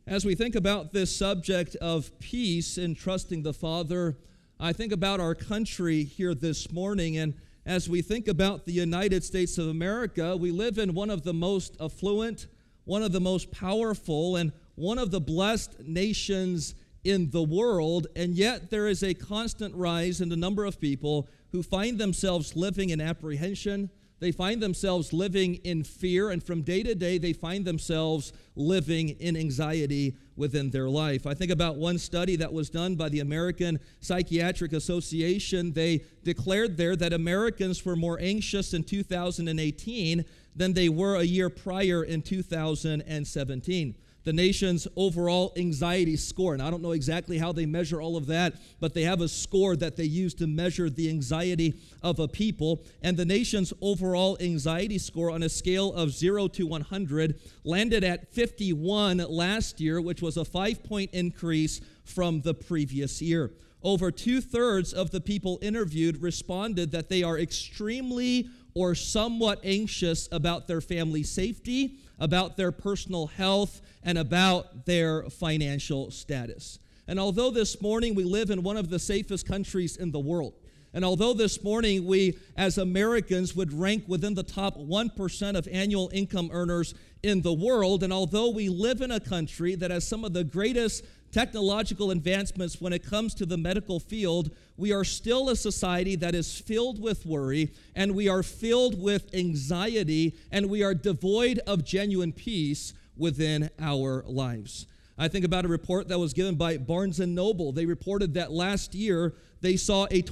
As we think about this subject of peace and trusting the Father, I think about our country here this morning, and as we think about the United States of America, we live in one of the most affluent, one of the most powerful, and one of the blessed nations in the world, and yet there is a constant rise in the number of people who find themselves living in apprehension. They find themselves living in fear, and from day to day, they find themselves living in anxiety within their life. I think about one study that was done by the American Psychiatric Association. They declared there that Americans were more anxious in 2018 than they were a year prior in 2017. The nation's overall anxiety score, and I don't know exactly how they measure all of that, but they have a score that they use to measure the anxiety of a people, and the nation's overall anxiety score on a scale of 0 to 100 landed at 51 last year, which was a 5-point increase from the previous year. Over 2/3 of the people interviewed responded that they are extremely or somewhat anxious about their family's safety, about their personal health, and about their financial status. And although this morning we live in one of the safest countries in the world, and although this morning we as Americans would rank within the top 1% of annual income earners in the world, and although we live in a country that has some of the greatest technological advancements when it comes to the medical field, we are still a society that is filled with worry, and we are filled with anxiety, and we are devoid of genuine peace within our lives. I think about a report that was given by Barnes & Noble. They reported that last year they saw a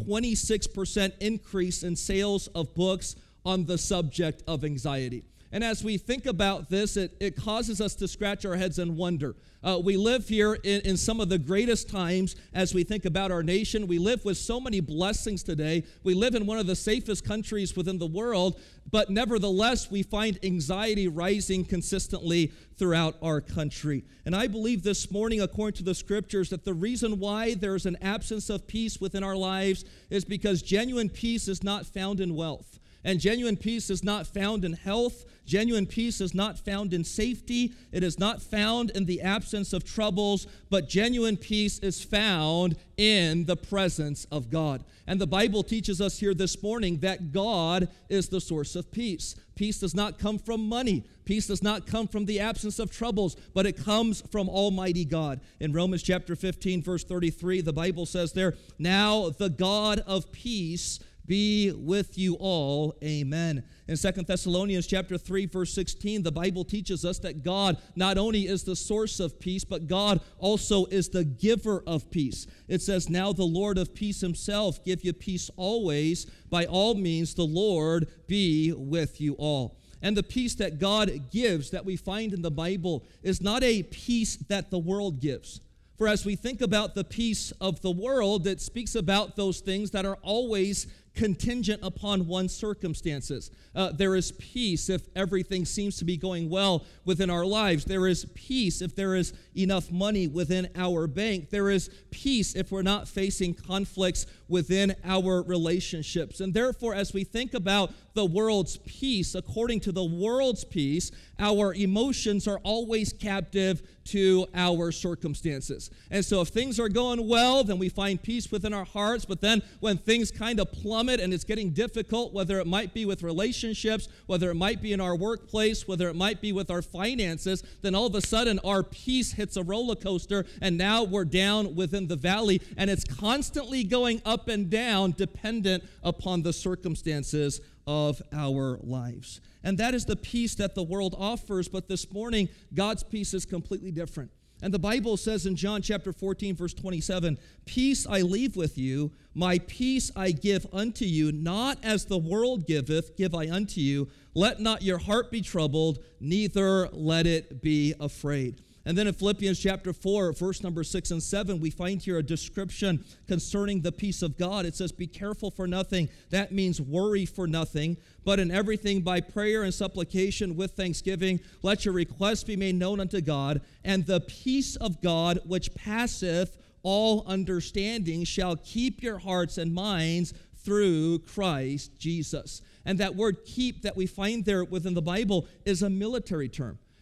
26% increase in sales of books on the subject of anxiety. And as we think about this, it causes us to scratch our heads and wonder. We live here in some of the greatest times as we think about our nation. We live with so many blessings today. We live in one of the safest countries within the world, but nevertheless, we find anxiety rising consistently throughout our country. And I believe this morning, according to the scriptures, that the reason why there's an absence of peace within our lives is because genuine peace is not found in wealth. And genuine peace is not found in health. Genuine peace is not found in safety. It is not found in the absence of troubles, but genuine peace is found in the presence of God. And the Bible teaches us here this morning that God is the source of peace. Peace does not come from money. Peace does not come from the absence of troubles, but it comes from Almighty God. In Romans chapter 15, verse 33, the Bible says there, "Now the God of peace be with you all, amen." In 2 Thessalonians chapter 3, verse 16, the Bible teaches us that God not only is the source of peace, but God also is the giver of peace. It says, "Now the Lord of peace himself give you peace always. By all means, the Lord be with you all." And the peace that God gives that we find in the Bible is not a peace that the world gives. For as we think about the peace of the world, it speaks about those things that are always contingent upon one's circumstances. There is peace if everything seems to be going well within our lives. There is peace if there is enough money within our bank. There is peace if we're not facing conflicts within our relationships. And therefore, as we think about the world's peace, according to the world's peace, our emotions are always captive to our circumstances. And so if things are going well, then we find peace within our hearts. But then when things kind of plummet and it's getting difficult, whether it might be with relationships, whether it might be in our workplace, whether it might be with our finances, then all of a sudden our peace hits a roller coaster, and now we're down within the valley, and it's constantly going up and down dependent upon the circumstances of our lives. And that is the peace that the world offers, but this morning, God's peace is completely different. And the Bible says in John chapter 14, verse 27, "Peace I leave with you, my peace I give unto you, not as the world giveth, give I unto you. Let not your heart be troubled, neither let it be afraid." And then in Philippians chapter 4, verse number 6 and 7, we find here a description concerning the peace of God. It says, "Be careful for nothing." That means worry for nothing. "But in everything by prayer and supplication with thanksgiving, let your requests be made known unto God. And the peace of God, which passeth all understanding, shall keep your hearts and minds through Christ Jesus." And that word "keep" that we find there within the Bible is a military term.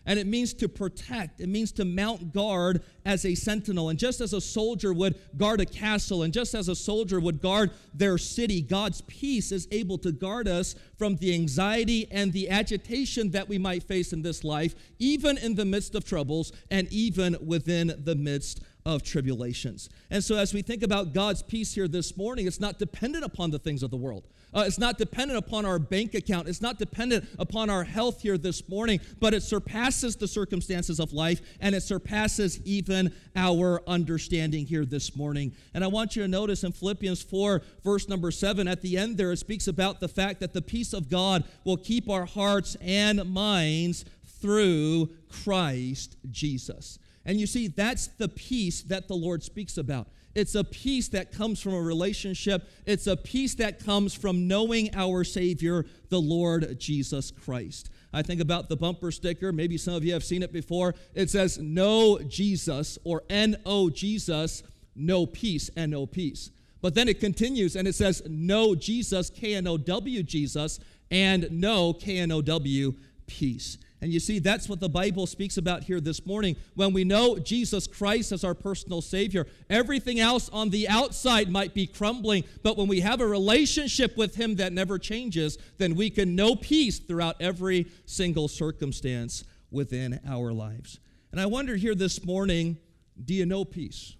And it means to protect. It means to mount guard as a sentinel. And just as a soldier would guard a castle, and just as a soldier would guard their city, God's peace is able to guard us from the anxiety and the agitation that we might face in this life, even in the midst of troubles and even within the midst of tribulations. And so as we think about God's peace here this morning, it's not dependent upon the things of the world. It's not dependent upon our bank account. It's not dependent upon our health here this morning, but it surpasses the circumstances of life, and it surpasses even our understanding here this morning. And I want you to notice in Philippians 4, verse number 7, at the end there, it speaks about the fact that the peace of God will keep our hearts and minds through Christ Jesus. And you see, that's the peace that the Lord speaks about. It's a peace that comes from a relationship. It's a peace that comes from knowing our Savior, the Lord Jesus Christ. I think about the bumper sticker. Maybe some of you have seen it before. It says, "No Jesus," or "N-O Jesus, no peace," N-O peace. But then it continues and it says, "No Jesus, K-N-O-W Jesus, and no K-N-O-W peace." And you see, that's what the Bible speaks about here this morning. When we know Jesus Christ as our personal Savior, everything else on the outside might be crumbling, but when we have a relationship with Him that never changes, then we can know peace throughout every single circumstance within our lives. And I wonder here this morning, do you know peace?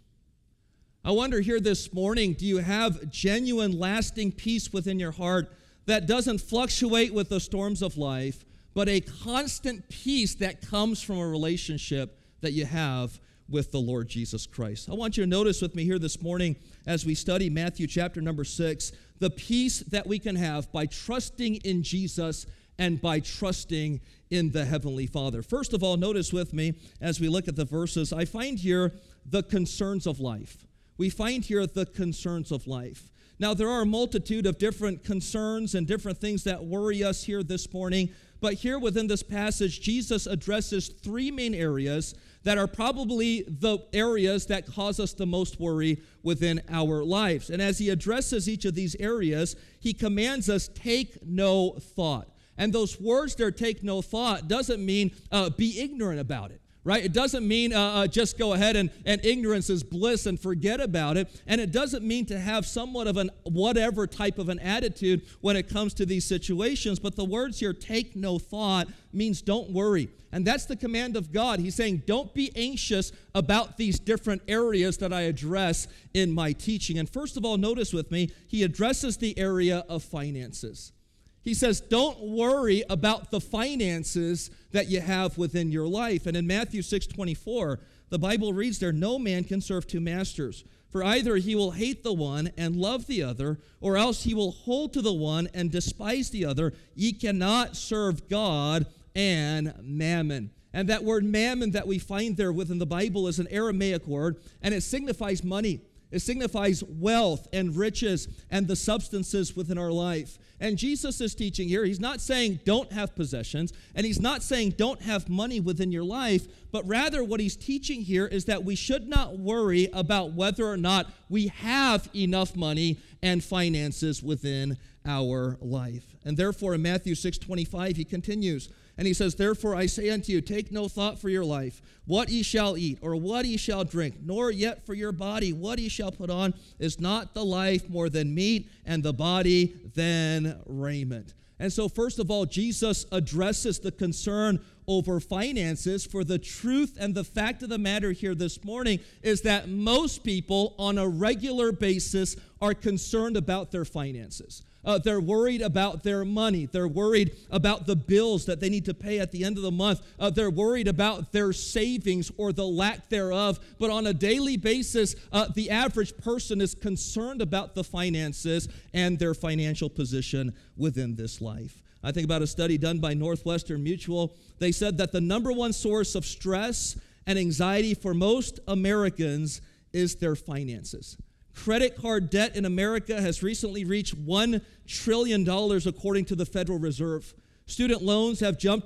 I wonder here this morning, do you have genuine, lasting peace within your heart that doesn't fluctuate with the storms of life, but a constant peace that comes from a relationship that you have with the Lord Jesus Christ? I want you to notice with me here this morning as we study Matthew chapter number 6, the peace that we can have by trusting in Jesus and by trusting in the Heavenly Father. First of all, notice with me as we look at the verses, I find here the concerns of life. We find here the concerns of life. Now, there are a multitude of different concerns and different things that worry us here this morning, but here within this passage, Jesus addresses three main areas that are probably the areas that cause us the most worry within our lives. And as he addresses each of these areas, he commands us, take no thought. And those words there, take no thought, doesn't mean be ignorant about it. Right? It doesn't mean just go ahead and ignorance is bliss and forget about it. And it doesn't mean to have somewhat of an whatever type of an attitude when it comes to these situations. But the words here, take no thought, means don't worry. And that's the command of God. He's saying, don't be anxious about these different areas that I address in my teaching. And first of all, notice with me, he addresses the area of finances. He says, don't worry about the finances that you have within your life. And in Matthew 6:24, the Bible reads there, no man can serve two masters, for either he will hate the one and love the other, or else he will hold to the one and despise the other. Ye cannot serve God and mammon. And that word mammon that we find there within the Bible is an Aramaic word, and it signifies money. It signifies wealth and riches and the substances within our life. And Jesus is teaching here, he's not saying don't have possessions, and he's not saying don't have money within your life, but rather what he's teaching here is that we should not worry about whether or not we have enough money and finances within our life. And therefore in Matthew 6:25 he continues, and he says, therefore I say unto you, take no thought for your life, what ye shall eat, or what ye shall drink, nor yet for your body, what ye shall put on. Is not the life more than meat, and the body than raiment? And so first of all, Jesus addresses the concern over finances, for the truth and the fact of the matter here this morning is that most people on a regular basis are concerned about their finances. They're worried about their money. They're worried about the bills that they need to pay at the end of the month. They're worried about their savings or the lack thereof. But on a daily basis, the average person is concerned about the finances and their financial position within this life. I think about a study done by Northwestern Mutual. They said that the number one source of stress and anxiety for most Americans is their finances. Credit card debt in America has recently reached $1 trillion according to the Federal Reserve. Student loans have jumped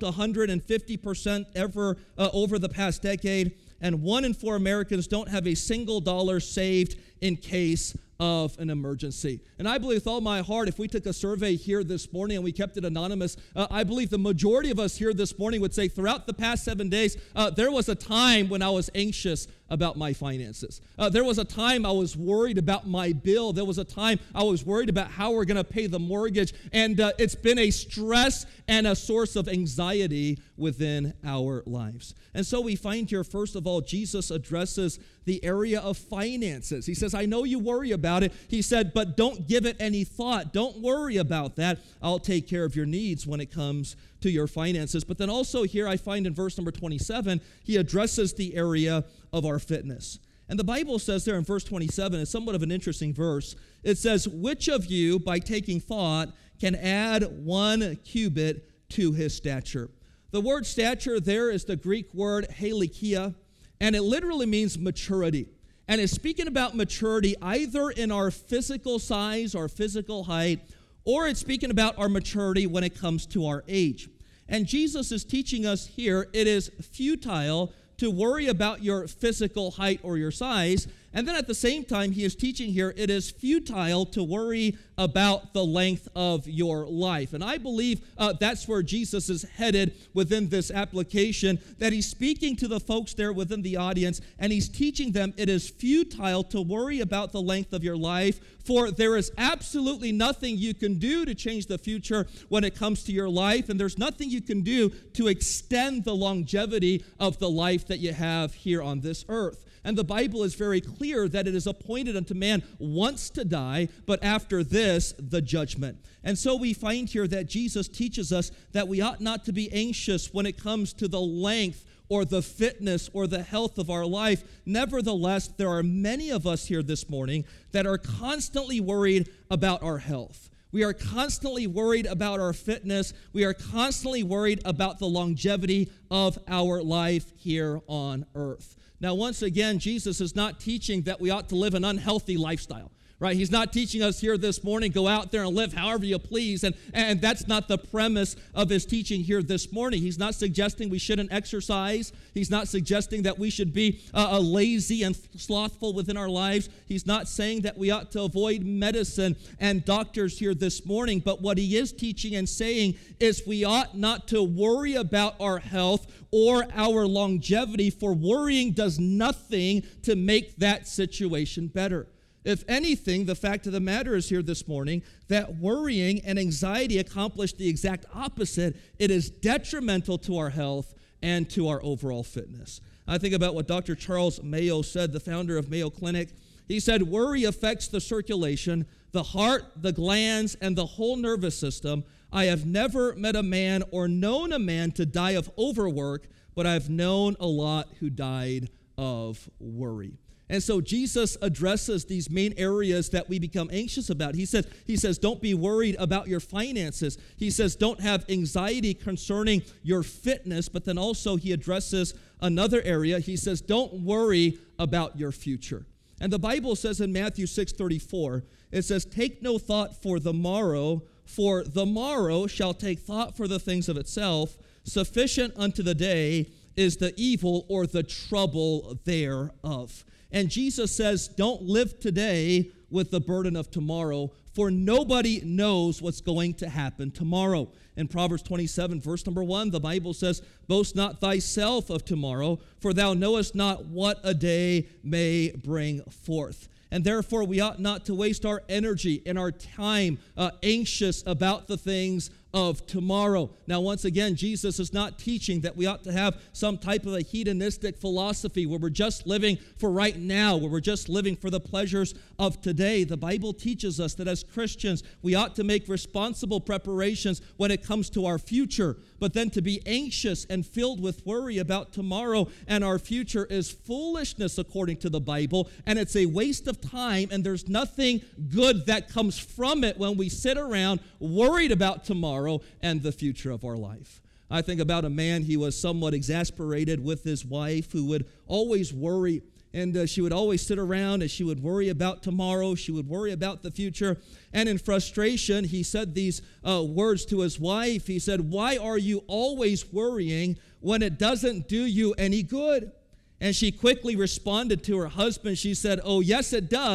150% over the past decade, and 1 in 4 Americans don't have a single dollar saved in case of an emergency. And I believe with all my heart, if we took a survey here this morning and we kept it anonymous, I believe the majority of us here this morning would say throughout the past 7 days, there was a time when I was anxious about my finances. There was a time I was worried about my bill. There was a time I was worried about how we're going to pay the mortgage. And it's been a stress and a source of anxiety within our lives. And so we find here, first of all, Jesus addresses the area of finances. He says, I know you worry about it. He said, but don't give it any thought. Don't worry about that. I'll take care of your needs when it comes to your finances. But then also here I find in verse number 27, he addresses the area of our fitness. And the Bible says there in verse 27, it's somewhat of an interesting verse. It says, which of you, by taking thought, can add 1 cubit to his stature? The word stature there is the Greek word helikia, and it literally means maturity. And it's speaking about maturity either in our physical size or physical height, or it's speaking about our maturity when it comes to our age. And Jesus is teaching us here it is futile to worry about your physical height or your size. And then at the same time, he is teaching here it is futile to worry about the length of your life. And I believe that's where Jesus is headed within this application, that he's speaking to the folks there within the audience, and he's teaching them it is futile to worry about the length of your life, for there is absolutely nothing you can do to change the future when it comes to your life, and there's nothing you can do to extend the longevity of the life that you have here on this earth. And the Bible is very clear that it is appointed unto man once to die, but after this, the judgment. And so we find here that Jesus teaches us that we ought not to be anxious when it comes to the length or the fitness or the health of our life. Nevertheless, there are many of us here this morning that are constantly worried about our health. We are constantly worried about our fitness. We are constantly worried about the longevity of our life here on earth. Now, once again, Jesus is not teaching that we ought to live an unhealthy lifestyle, right? He's not teaching us here this morning, go out there and live however you please, and that's not the premise of his teaching here this morning. He's not suggesting we shouldn't exercise. He's not suggesting that we should be lazy and slothful within our lives. He's not saying that we ought to avoid medicine and doctors here this morning, but what he is teaching and saying is we ought not to worry about our health or our longevity, for worrying does nothing to make that situation better. If anything, the fact of the matter is here this morning that worrying and anxiety accomplish the exact opposite. It is detrimental to our health and to our overall fitness. I think about what Dr. Charles Mayo said, the founder of Mayo Clinic. He said, worry affects the circulation, the heart, the glands, and the whole nervous system. I have never met a man or known a man to die of overwork, but I've known a lot who died of worry. And so Jesus addresses these main areas that we become anxious about. He says, don't be worried about your finances. He says, don't have anxiety concerning your fitness. But then also he addresses another area. He says, don't worry about your future. And the Bible says in Matthew 6:34, it says, take no thought for the morrow shall take thought for the things of itself. Sufficient unto the day is the evil or the trouble thereof. And Jesus says, don't live today with the burden of tomorrow, for nobody knows what's going to happen tomorrow. In Proverbs 27, verse number 1, the Bible says, boast not thyself of tomorrow, for thou knowest not what a day may bring forth. And therefore, we ought not to waste our energy and our time anxious about the things of tomorrow. Now, once again, Jesus is not teaching that we ought to have some type of a hedonistic philosophy where we're just living for right now, where we're just living for the pleasures of today. The Bible teaches us that as Christians, we ought to make responsible preparations when it comes to our future. But then to be anxious and filled with worry about tomorrow and our future is foolishness according to the Bible, and it's a waste of time, and there's nothing good that comes from it when we sit around worried about tomorrow and the future of our life. I think about a man, he was somewhat exasperated with his wife who would always worry, and she would always sit around and she would worry about tomorrow, she would worry about the future, and in frustration, he said these words to his wife. He said, why are you always worrying when it doesn't do you any good? And she quickly responded to her husband. She said, oh, yes, it does.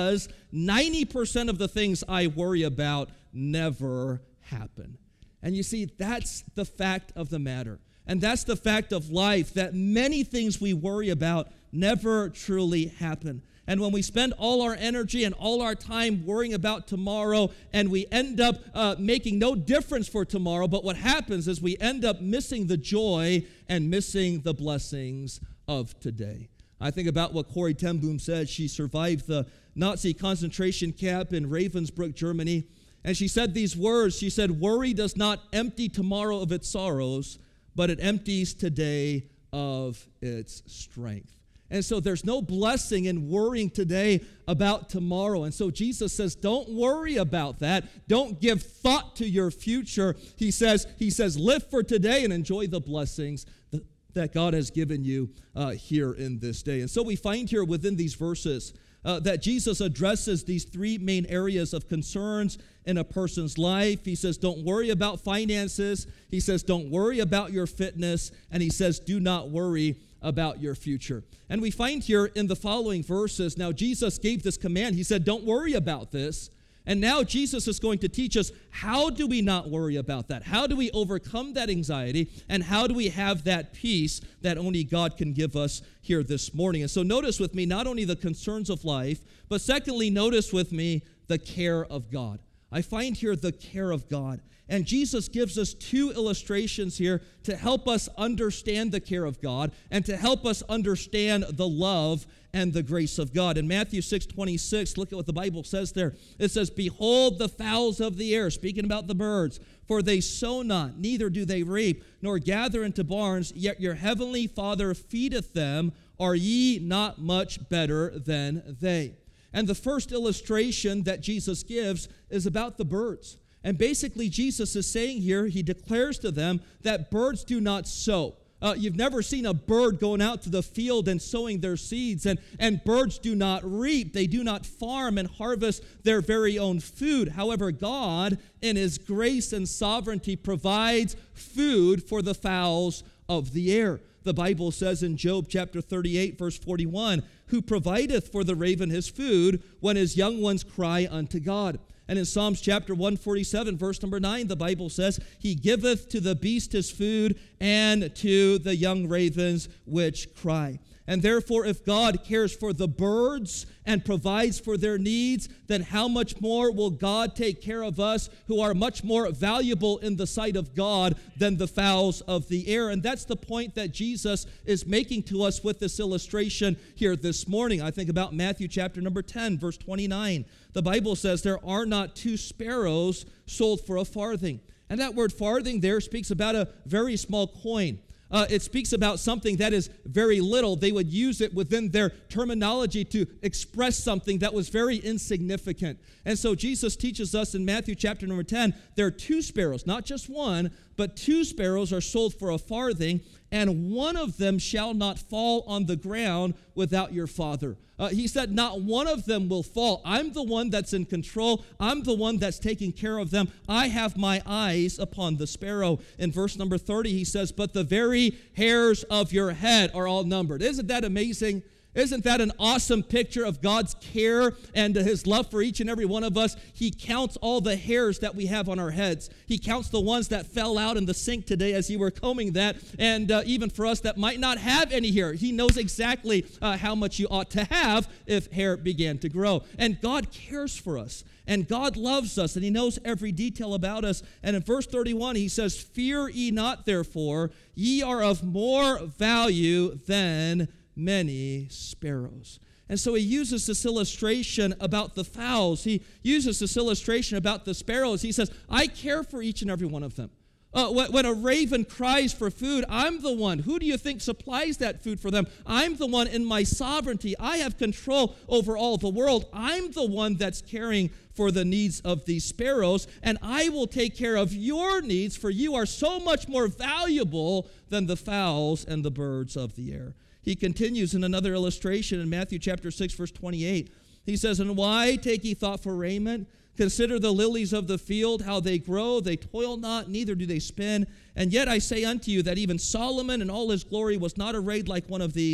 90% of the things I worry about never happen. And you see, that's the fact of the matter. And that's the fact of life, that many things we worry about never truly happen. And when we spend all our energy and all our time worrying about tomorrow, and we end up making no difference for tomorrow, but what happens is we end up missing the joy and missing the blessings of today. I think about what Corrie ten Boom said. She survived the Nazi concentration camp in Ravensbrück, Germany. And she said these words. She said, "Worry does not empty tomorrow of its sorrows, but it empties today of its strength." And so there's no blessing in worrying today about tomorrow. And so Jesus says, don't worry about that. Don't give thought to your future. He says, live for today and enjoy the blessings that God has given you here in this day. And so we find here within these verses that Jesus addresses these three main areas of concerns in a person's life. He says, don't worry about finances. He says, don't worry about your fitness. And he says, do not worry about your future. And we find here in the following verses, now Jesus gave this command. He said, don't worry about this. And now Jesus is going to teach us, how do we not worry about that? How do we overcome that anxiety? And how do we have that peace that only God can give us here this morning? And so notice with me not only the concerns of life, but secondly, notice with me the care of God. I find here the care of God. And Jesus gives us two illustrations here to help us understand the care of God and to help us understand the love and the grace of God. In Matthew 6:26, look at what the Bible says there. It says, "Behold the fowls of the air," speaking about the birds, "for they sow not, neither do they reap, nor gather into barns, yet your heavenly Father feedeth them. Are ye not much better than they?" And the first illustration that Jesus gives is about the birds. And basically, Jesus is saying here, he declares to them that birds do not sow. You've never seen a bird going out to the field and sowing their seeds, and birds do not reap. They do not farm and harvest their very own food. However, God, in his grace and sovereignty, provides food for the fowls of the air. The Bible says in Job chapter 38, verse 41, "Who provideth for the raven his food when his young ones cry unto God." And in Psalms chapter 147, verse number 9, the Bible says, "He giveth to the beast his food, and to the young ravens which cry." And therefore, if God cares for the birds and provides for their needs, then how much more will God take care of us, who are much more valuable in the sight of God than the fowls of the air? And that's the point that Jesus is making to us with this illustration here this morning. I think about Matthew chapter number 10, verse 29. The Bible says, "There are not two sparrows sold for a farthing." And that word farthing there speaks about a very small coin. It speaks about something that is very little. They would use it within their terminology to express something that was very insignificant. And so Jesus teaches us in Matthew chapter number 10, there are two sparrows, not just one, but two sparrows are sold for a farthing, and one of them shall not fall on the ground without your Father. He said, not one of them will fall. I'm the one that's in control. I'm the one that's taking care of them. I have my eyes upon the sparrow. In verse number 30, he says, "But the very hairs of your head are all numbered." Isn't that amazing? Isn't that an awesome picture of God's care and his love for each and every one of us? He counts all the hairs that we have on our heads. He counts the ones that fell out in the sink today as you were combing that. And even for us that might not have any hair, he knows exactly how much you ought to have if hair began to grow. And God cares for us. And God loves us, and he knows every detail about us. And in verse 31, he says, "Fear ye not, therefore, ye are of more value than many sparrows." And so he uses this illustration about the fowls. He uses this illustration about the sparrows. He says, I care for each and every one of them. When a raven cries for food, I'm the one. Who do you think supplies that food for them? I'm the one in my sovereignty. I have control over all the world. I'm the one that's caring for the needs of these sparrows, and I will take care of your needs, for you are so much more valuable than the fowls and the birds of the air. He continues in another illustration in Matthew chapter 6, verse 28. He says, "And why take ye thought for raiment? Consider the lilies of the field, how they grow. They toil not, neither do they spin. And yet I say unto you that even Solomon in all his glory was not arrayed like one of these.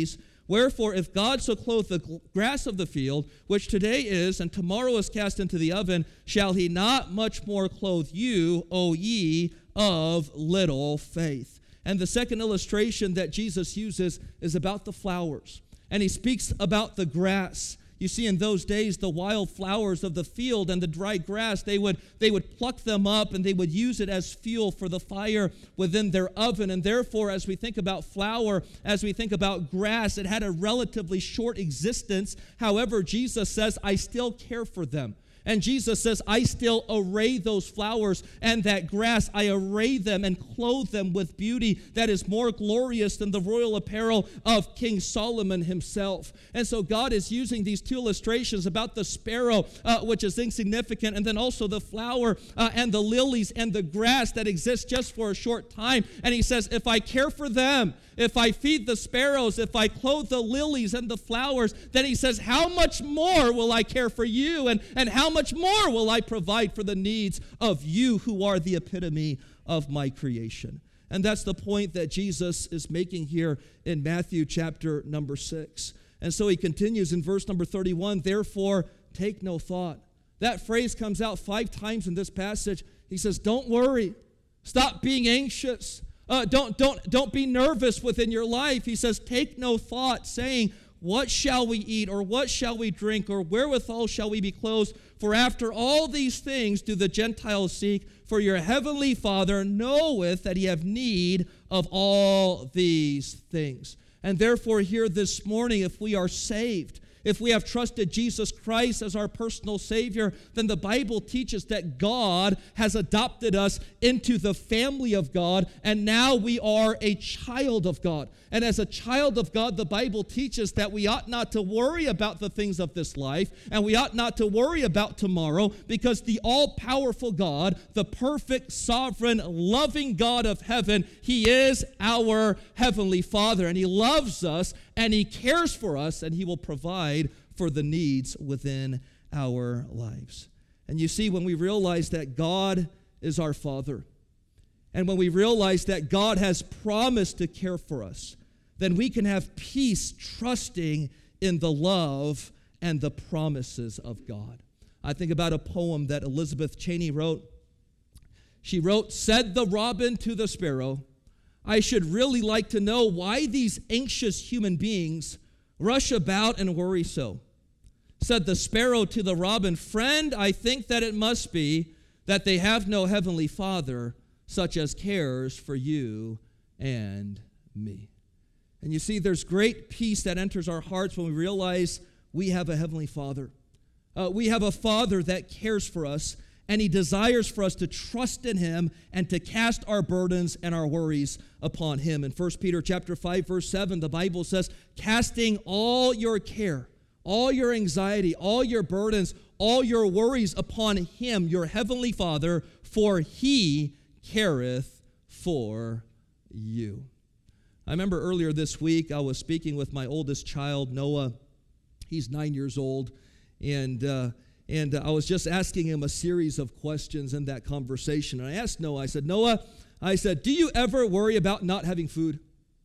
Wherefore, if God so clothe the grass of the field, which today is and tomorrow is cast into the oven, shall he not much more clothe you, O ye of little faith? And the second illustration that Jesus uses is about the flowers. And he speaks about the grass. You see, in those days, the wild flowers of the field and the dry grass, they would pluck them up and they would use it as fuel for the fire within their oven. And therefore, as we think about flower, as we think about grass, it had a relatively short existence. However, Jesus says, I still care for them. And Jesus says, I still array those flowers and that grass. I array them and clothe them with beauty that is more glorious than the royal apparel of King Solomon himself. And so God is using these two illustrations about the sparrow, which is insignificant, and then also the flower and the lilies and the grass that exists just for a short time. And he says, if I care for them, if I feed the sparrows, if I clothe the lilies and the flowers, then he says, how much more will I care for you? And how much more will I provide for the needs of you who are the epitome of my creation? And that's the point that Jesus is making here in Matthew chapter number 6. And so he continues in verse number 31, therefore take no thought. That phrase comes out 5 times in this passage. He says, don't worry. Stop being anxious. Don't be nervous within your life. He says, take no thought, saying, what shall we eat, or what shall we drink, or wherewithal shall we be clothed? For after all these things do the Gentiles seek, for your heavenly Father knoweth that ye have need of all these things. And therefore here this morning, if we are saved, if we have trusted Jesus Christ as our personal Savior, then the Bible teaches that God has adopted us into the family of God, and now we are a child of God. And as a child of God, the Bible teaches that we ought not to worry about the things of this life, and we ought not to worry about tomorrow, because the all-powerful God, the perfect, sovereign, loving God of heaven, He is our Heavenly Father, and He loves us, and He cares for us, and He will provide for the needs within our lives. And you see, when we realize that God is our Father, and when we realize that God has promised to care for us, then we can have peace trusting in the love and the promises of God. I think about a poem that Elizabeth Cheney wrote. She wrote, said the robin to the sparrow, I should really like to know why these anxious human beings rush about and worry so. Said the sparrow to the robin, friend, I think that it must be that they have no heavenly Father such as cares for you and me. And you see, there's great peace that enters our hearts when we realize we have a heavenly Father. We have a Father that cares for us, and He desires for us to trust in Him and to cast our burdens and our worries upon Him. In 1 Peter chapter 5, verse 7, the Bible says, casting all your care, all your anxiety, all your burdens, all your worries upon Him, your heavenly Father, for He careth for you. I remember earlier this week, I was speaking with my oldest child, Noah. He's 9 years old, and I was just asking him a series of questions in that conversation. And I asked Noah, I said, Noah, do you ever worry about not having food?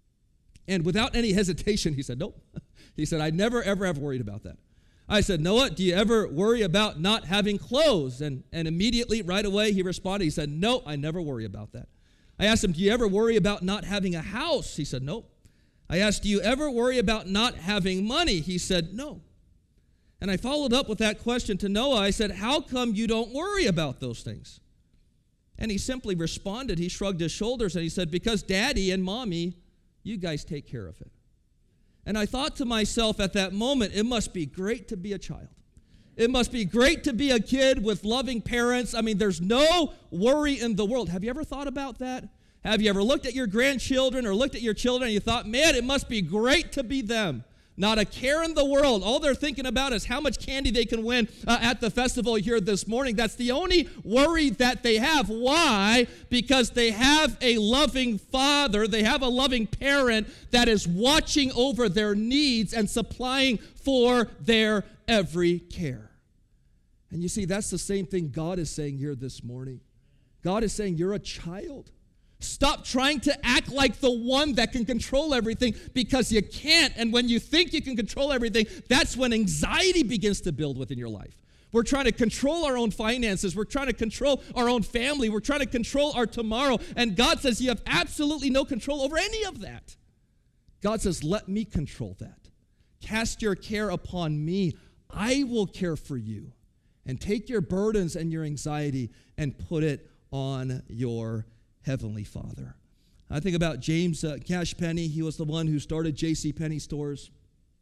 And without any hesitation, he said, nope. He said, I never, ever have worried about that. I said, Noah, do you ever worry about not having clothes? And immediately, right away, he responded. He said, no, I never worry about that. I asked him, do you ever worry about not having a house? He said, nope. I asked, do you ever worry about not having money? He said, no. And I followed up with that question to Noah. I said, how come you don't worry about those things? And he simply responded. He shrugged his shoulders and he said, because Daddy and Mommy, you guys take care of it. And I thought to myself at that moment, it must be great to be a child. It must be great to be a kid with loving parents. I mean, there's no worry in the world. Have you ever thought about that? Have you ever looked at your grandchildren or looked at your children and you thought, man, it must be great to be them? Not a care in the world. All they're thinking about is how much candy they can win at the festival here this morning. That's the only worry that they have. Why? Because they have a loving Father. They have a loving parent that is watching over their needs and supplying for their every care. And you see, that's the same thing God is saying here this morning. God is saying, you're a child. Stop trying to act like the one that can control everything, because you can't. And when you think you can control everything, that's when anxiety begins to build within your life. We're trying to control our own finances. We're trying to control our own family. We're trying to control our tomorrow. And God says you have absolutely no control over any of that. God says, let me control that. Cast your care upon me. I will care for you. And take your burdens and your anxiety and put it on your Heavenly Father. I think about James Cash Penney. He was the one who started J.C. Penney stores.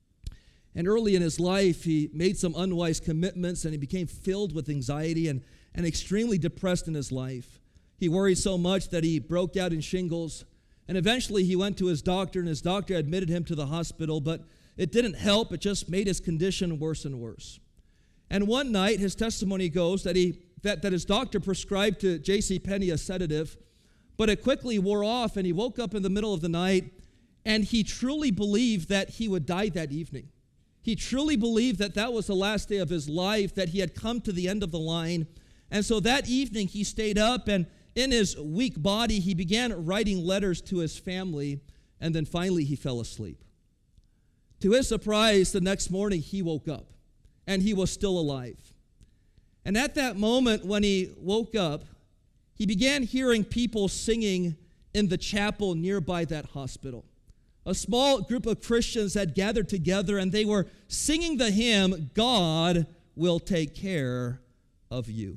And early in his life, he made some unwise commitments, and he became filled with anxiety and extremely depressed in his life. He worried so much that he broke out in shingles. And eventually he went to his doctor, and his doctor admitted him to the hospital, but it didn't help. It just made his condition worse and worse. And one night, his testimony goes that his doctor prescribed to J.C. Penney a sedative, but it quickly wore off, and he woke up in the middle of the night, and he truly believed that he would die that evening. He truly believed that that was the last day of his life, that he had come to the end of the line. And so that evening, he stayed up, and in his weak body, he began writing letters to his family, and then finally he fell asleep. To his surprise, the next morning, he woke up, and he was still alive. And at that moment, when he woke up, he began hearing people singing in the chapel nearby that hospital. A small group of Christians had gathered together, and they were singing the hymn, God Will Take Care of You.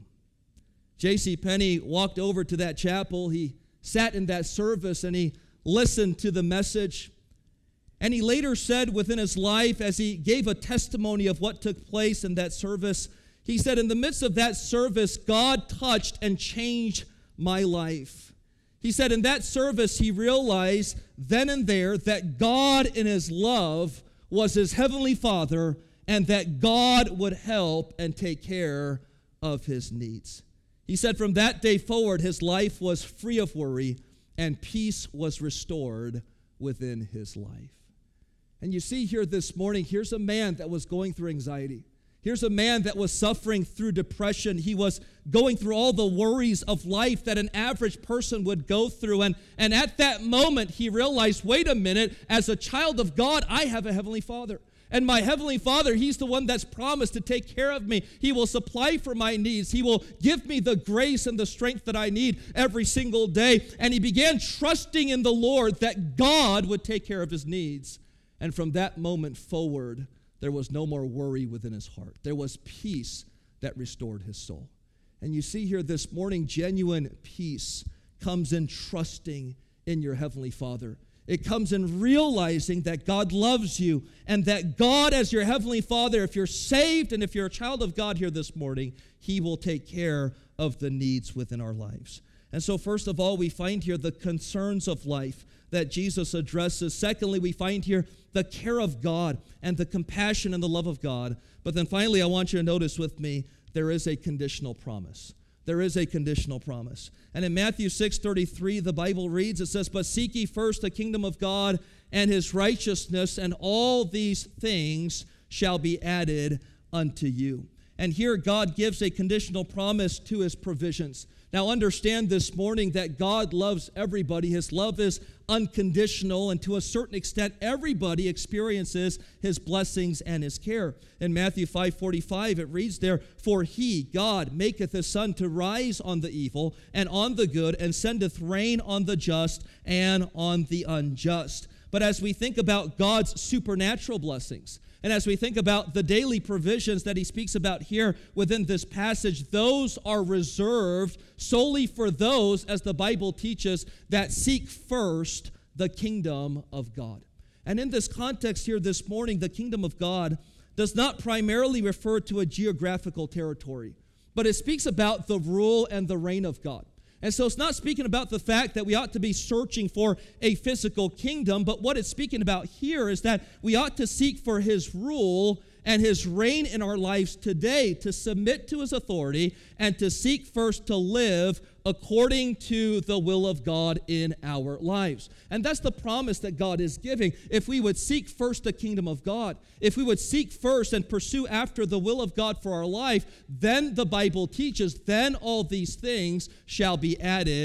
J.C. Penney walked over to that chapel. He sat in that service, and he listened to the message. And he later said within his life, as he gave a testimony of what took place in that service, he said, in the midst of that service, God touched and changed my life. He said in that service, he realized then and there that God in his love was his heavenly Father, and that God would help and take care of his needs. He said from that day forward, his life was free of worry, and peace was restored within his life. And you see here this morning, here's a man that was going through anxiety. Here's a man that was suffering through depression. He was going through all the worries of life that an average person would go through. And at that moment, he realized, wait a minute, as a child of God, I have a heavenly Father. And my heavenly Father, he's the one that's promised to take care of me. He will supply for my needs. He will give me the grace and the strength that I need every single day. And he began trusting in the Lord that God would take care of his needs. And from that moment forward, there was no more worry within his heart. There was peace that restored his soul. And you see here this morning, genuine peace comes in trusting in your heavenly Father. It comes in realizing that God loves you, and that God, as your heavenly Father, if you're saved and if you're a child of God here this morning, he will take care of the needs within our lives. And so first of all, we find here the concerns of life that Jesus addresses. Secondly, we find here the care of God and the compassion and the love of God. But then finally, I want you to notice with me, there is a conditional promise. There is a conditional promise. And in Matthew 6:33, the Bible reads, it says, but seek ye first the kingdom of God and his righteousness, and all these things shall be added unto you. And here God gives a conditional promise to his provisions. Now understand this morning that God loves everybody. His love is unconditional, and to a certain extent, everybody experiences his blessings and his care. In Matthew 5:45, it reads there, for he, God, maketh his sun to rise on the evil and on the good, and sendeth rain on the just and on the unjust. But as we think about God's supernatural blessings, and as we think about the daily provisions that he speaks about here within this passage, those are reserved solely for those, as the Bible teaches, that seek first the kingdom of God. And in this context here this morning, the kingdom of God does not primarily refer to a geographical territory, but it speaks about the rule and the reign of God. And so it's not speaking about the fact that we ought to be searching for a physical kingdom, but what it's speaking about here is that we ought to seek for his rule and his reign in our lives today, to submit to his authority and to seek first to live according to the will of God in our lives. And that's the promise that God is giving. If we would seek first the kingdom of God, if we would seek first and pursue after the will of God for our life, then the Bible teaches, then all these things shall be added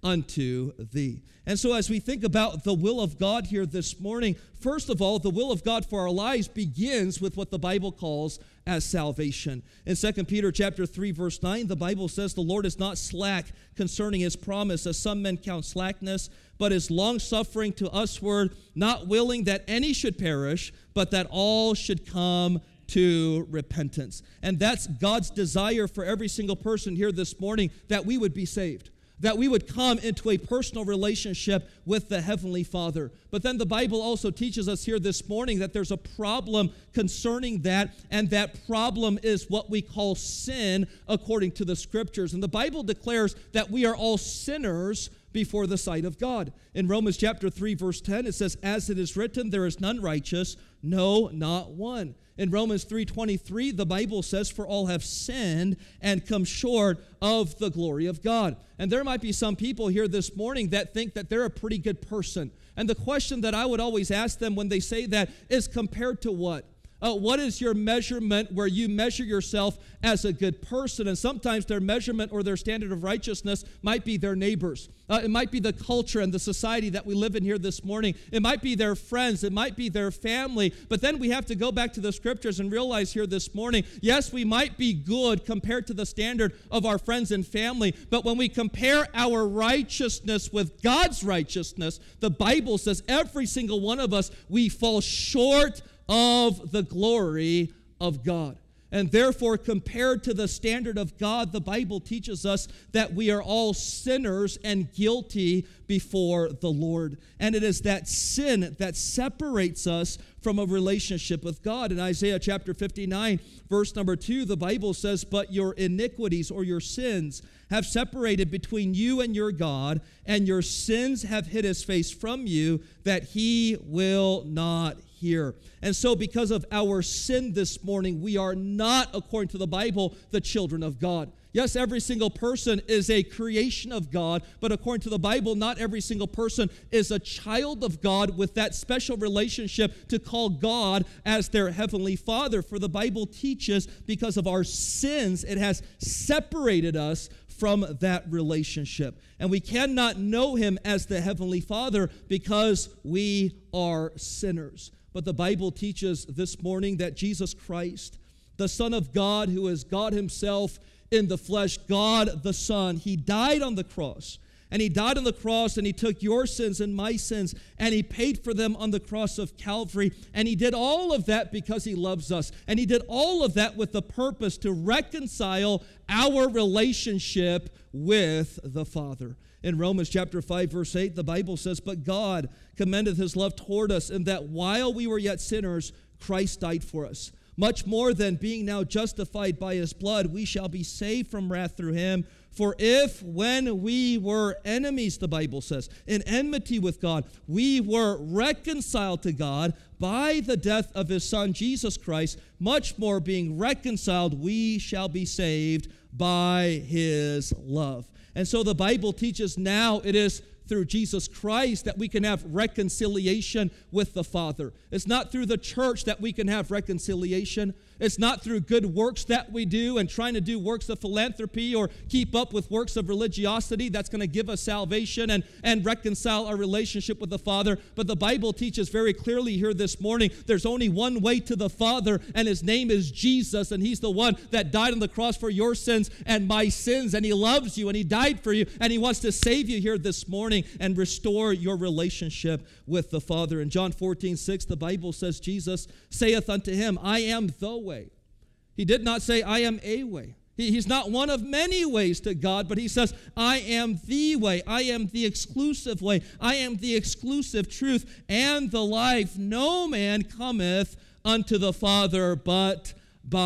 unto thee. And so as we think about the will of God here this morning, first of all, the will of God for our lives begins with what the Bible calls as salvation. In 2 Peter chapter 3, verse 9, the Bible says, the Lord is not slack concerning his promise, as some men count slackness, but is long-suffering to usward, not willing that any should perish, but that all should come to repentance. And that's God's desire for every single person here this morning, that we would be saved, that we would come into a personal relationship with the Heavenly Father. But then the Bible also teaches us here this morning that there's a problem concerning that, and that problem is what we call sin according to the Scriptures. And the Bible declares that we are all sinners before the sight of God. In Romans chapter 3, verse 10, it says, as it is written, there is none righteous, no, not one. In Romans 3:23, the Bible says, for all have sinned and come short of the glory of God. And there might be some people here this morning that think that they're a pretty good person. And the question that I would always ask them when they say that is, compared to what? What is your measurement where you measure yourself as a good person? And sometimes their measurement or their standard of righteousness might be their neighbors. It might be the culture and the society that we live in here this morning. It might be their friends. It might be their family. But then we have to go back to the Scriptures and realize here this morning, yes, we might be good compared to the standard of our friends and family. But when we compare our righteousness with God's righteousness, the Bible says every single one of us, we fall short of the glory of God. And therefore, compared to the standard of God, the Bible teaches us that we are all sinners and guilty before the Lord. And it is that sin that separates us from a relationship with God. In Isaiah chapter 59, verse number 2, the Bible says, but your iniquities or your sins have separated between you and your God, and your sins have hid his face from you, that he will not hear. And so because of our sin this morning, we are not, according to the Bible, the children of God. Yes, every single person is a creation of God, but according to the Bible, not every single person is a child of God with that special relationship to call God as their heavenly Father. For the Bible teaches, because of our sins, it has separated us from that relationship. And we cannot know him as the Heavenly Father because we are sinners. But the Bible teaches this morning that Jesus Christ, the Son of God, who is God himself in the flesh, God the Son, he died on the cross. And he died on the cross, and he took your sins and my sins, and he paid for them on the cross of Calvary. And he did all of that because he loves us. And he did all of that with the purpose to reconcile our relationship with the Father. In Romans chapter 5, verse 8, the Bible says, but God commendeth his love toward us, in that while we were yet sinners, Christ died for us. Much more than being now justified by his blood, we shall be saved from wrath through him. For if when we were enemies, the Bible says, in enmity with God, we were reconciled to God by the death of his Son, Jesus Christ, much more being reconciled, we shall be saved by his love. And so the Bible teaches now it is through Jesus Christ that we can have reconciliation with the Father. It's not through the church that we can have reconciliation. It's not through good works that we do and trying to do works of philanthropy or keep up with works of religiosity that's going to give us salvation and reconcile our relationship with the Father. But the Bible teaches very clearly here this morning, there's only one way to the Father, and his name is Jesus, and he's the one that died on the cross for your sins and my sins, and he loves you, and he died for you, and he wants to save you here this morning and restore your relationship with the Father. In John 14:6, the Bible says, Jesus saith unto him, I am the way. He did not say, I am a way. He's not one of many ways to God, but he says, I am the way. I am the exclusive way. I am the exclusive truth and the life. No man cometh unto the Father but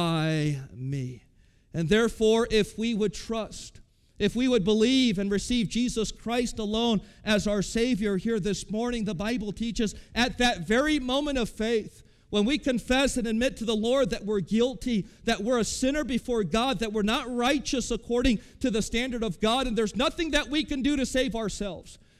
by me. And therefore, if we would trust, if we would believe and receive Jesus Christ alone as our Savior here this morning, the Bible teaches at that very moment of faith, when we confess and admit to the Lord that we're guilty, that we're a sinner before God, that we're not righteous according to the standard of God, and there's nothing that we can do to save ourselves.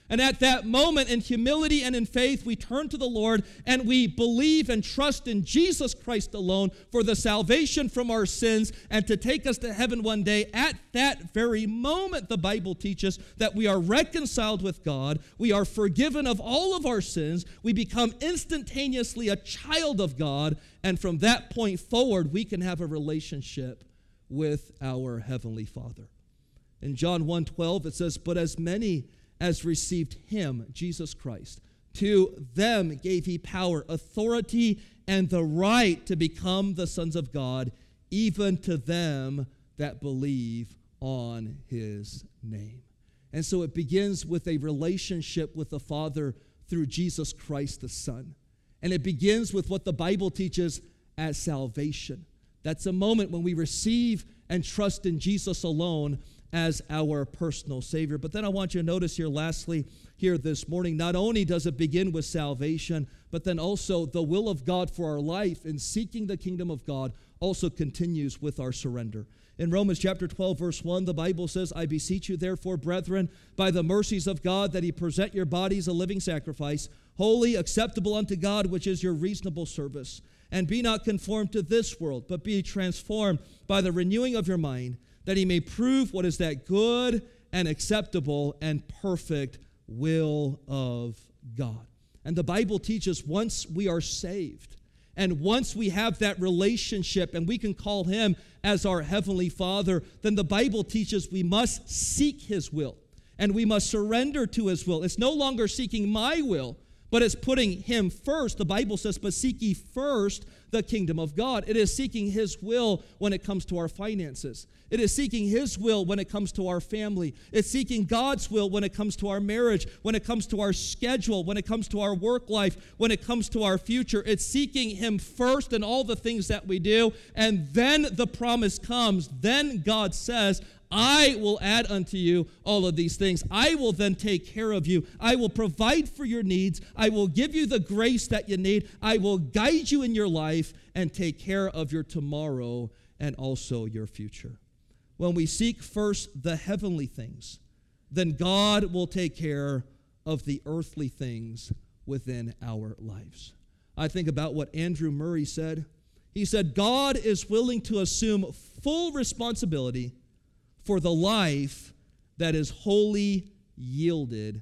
And at that moment, in humility and in faith, we turn to the Lord and we believe and trust in Jesus Christ alone for the salvation from our sins and to take us to heaven one day. At that very moment, the Bible teaches that we are reconciled with God. We are forgiven of all of our sins. We become instantaneously a child of God. And from that point forward, we can have a relationship with our Heavenly Father. In John 1:12, it says, "But as many as received him," Jesus Christ, "to them gave he power, authority, and the right to become the sons of God, even to them that believe on his name." And so it begins with a relationship with the Father through Jesus Christ the Son. And it begins with what the Bible teaches as salvation. That's a moment when we receive and trust in Jesus alone as our personal Savior. But then I want you to notice here, lastly, here this morning, not only does it begin with salvation, but then also the will of God for our life in seeking the kingdom of God also continues with our surrender. In Romans chapter 12, verse 1, the Bible says, "I beseech you, therefore, brethren, by the mercies of God, that ye present your bodies a living sacrifice, holy, acceptable unto God, which is your reasonable service. And be not conformed to this world, but be transformed by the renewing of your mind, that he may prove what is that good and acceptable and perfect will of God." And the Bible teaches once we are saved, and once we have that relationship and we can call him as our Heavenly Father, then the Bible teaches we must seek his will, and we must surrender to his will. It's no longer seeking my will, but it's putting him first. The Bible says, "But seek ye first the kingdom of God." It is seeking his will when it comes to our finances. It is seeking his will when it comes to our family. It's seeking God's will when it comes to our marriage, when it comes to our schedule, when it comes to our work life, when it comes to our future. It's seeking him first in all the things that we do. And then the promise comes. Then God says, "I will add unto you all of these things. I will then take care of you. I will provide for your needs. I will give you the grace that you need. I will guide you in your life and take care of your tomorrow and also your future." When we seek first the heavenly things, then God will take care of the earthly things within our lives. I think about what Andrew Murray said. He said, "God is willing to assume full responsibility for the life that is wholly yielded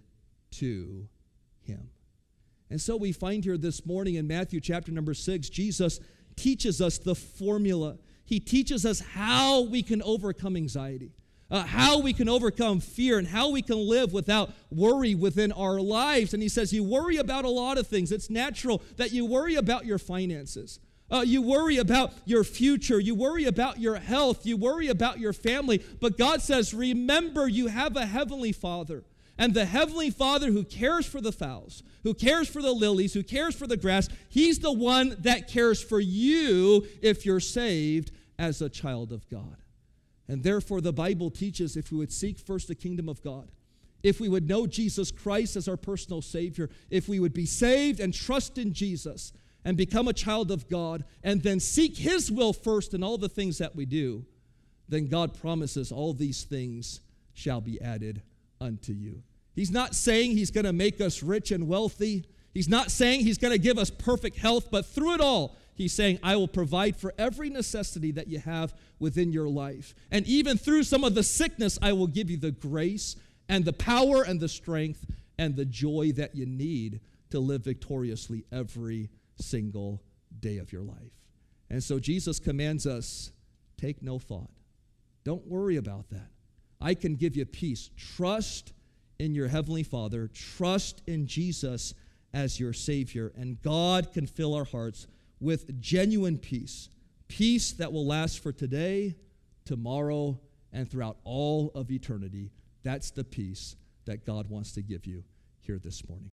to him." And so we find here this morning in Matthew chapter number 6, Jesus teaches us the formula. He teaches us how we can overcome anxiety, how we can overcome fear, and how we can live without worry within our lives. And he says, you worry about a lot of things. It's natural that you worry about your finances. You worry about your future. You worry about your health. You worry about your family. But God says, remember, you have a heavenly Father. And the heavenly Father who cares for the fowls, who cares for the lilies, who cares for the grass, he's the one that cares for you if you're saved as a child of God. And therefore, the Bible teaches if we would seek first the kingdom of God, if we would know Jesus Christ as our personal Savior, if we would be saved and trust in Jesus and become a child of God, and then seek his will first in all the things that we do, then God promises all these things shall be added unto you. He's not saying he's going to make us rich and wealthy. He's not saying he's going to give us perfect health, but through it all, he's saying, I will provide for every necessity that you have within your life. And even through some of the sickness, I will give you the grace and the power and the strength and the joy that you need to live victoriously every single day of your life. And so Jesus commands us, take no thought. Don't worry about that. I can give you peace. Trust in your Heavenly Father. Trust in Jesus as your Savior. And God can fill our hearts with genuine peace. Peace that will last for today, tomorrow, and throughout all of eternity. That's the peace that God wants to give you here this morning.